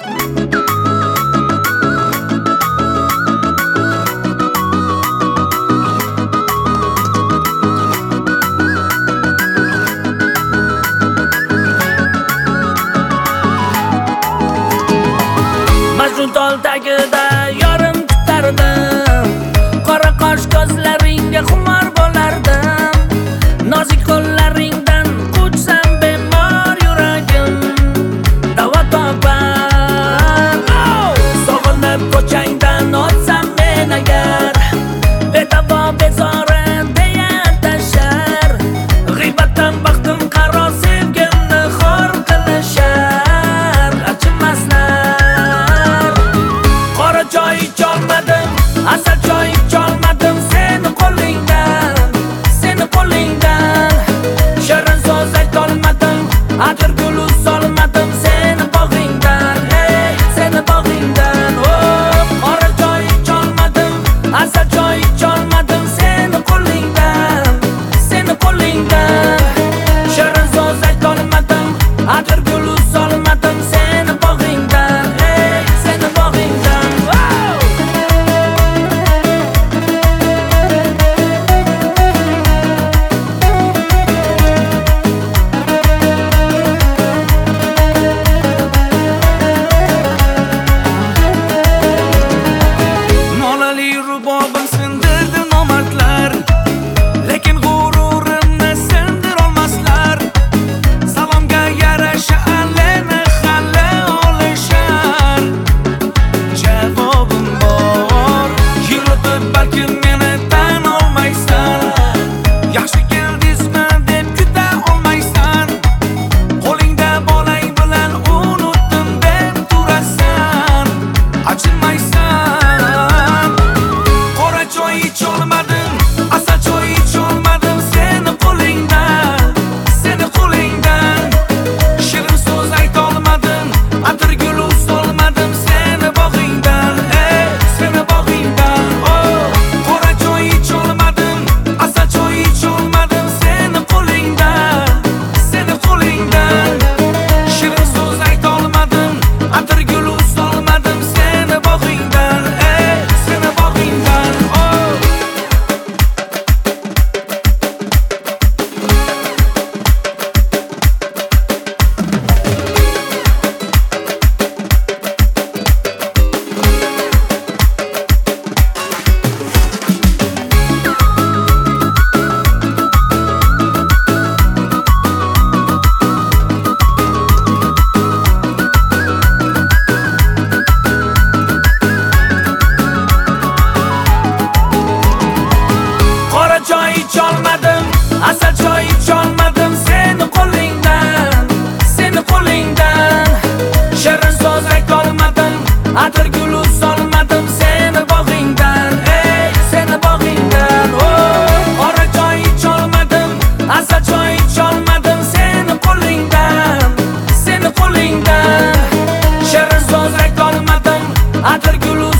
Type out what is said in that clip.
Majnun tol tagida yorim kutardim, qora qosh ko'zlaringga xumor bo'lardim. Nozik qo'llaringdan quchsam bemor yuragim davo topar. Sog'inib ko'changdan o'tsam men agar, bedavo bezori deya tashar. G'iybatdan baxtim qaro sevgimni xor qilishar. Achimaslar choy icholmadim, asal choy icholmadim seni qo'lingdan, seni qo'lingdan. Shirin so'z aytolmadim, atir gul solmadim seni bog'ingdan, ey seni bog'ingdan. Qora choy icholmadim, asal choy icholmadim seni qo'lingdan, seni qo'lingdan. Shirin so'z aytolmadim, atir gul solmadim seni bog'ingdan, ey seni bog'ingdan. Rubobim sindirdi nomardlar, lekin g'ururimni sindirolmaslar. Salomga yarasha allani hali olishar. Javobim bor, yuribib balkim meni tan olmaysan. Yaxshi keldingizmi deb kuta olmaysan. Qo'lingda bolang bilan unutdim deb turasan. Achinmaysan. Choy icholmadim, asal choy icholmadim seni qo'lingdan, seni qo'lingdan. Shirin so'z aytolmadim, atir gul solmadim seni bog'ingdan, ey seni bog'ingdan. Qora choy icholmadim, asal choy icholmadim seni qo'lingdan, seni qo'lingdan. Shirin so'z aytolmadim, atir gul solmadim seni bog'ingdan, ey seni bog'ingdan. Choy icholmadim, asal choy icholmadim seni qo'lingdan, seni qo'lingdan. Shirin so'z aytolmadim, atir gul solmadim seni bog'ingdan, ey seni bog'ingdan. Qora choy icholmadim, asal choy icholmadim seni qo'lingdan, seni qo'lingdan. Shirin so'z aytolmadim, atir gul